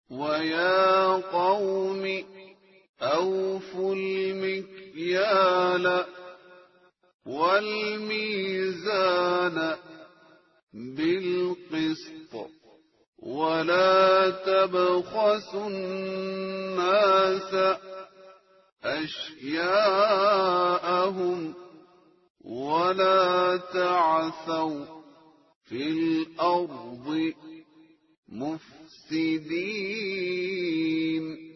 ويا قوم أوفوا المكيال والميزان بالقسط ولا تبخسوا الناس أشياءهم ولا تعثوا في الأرض مفسدين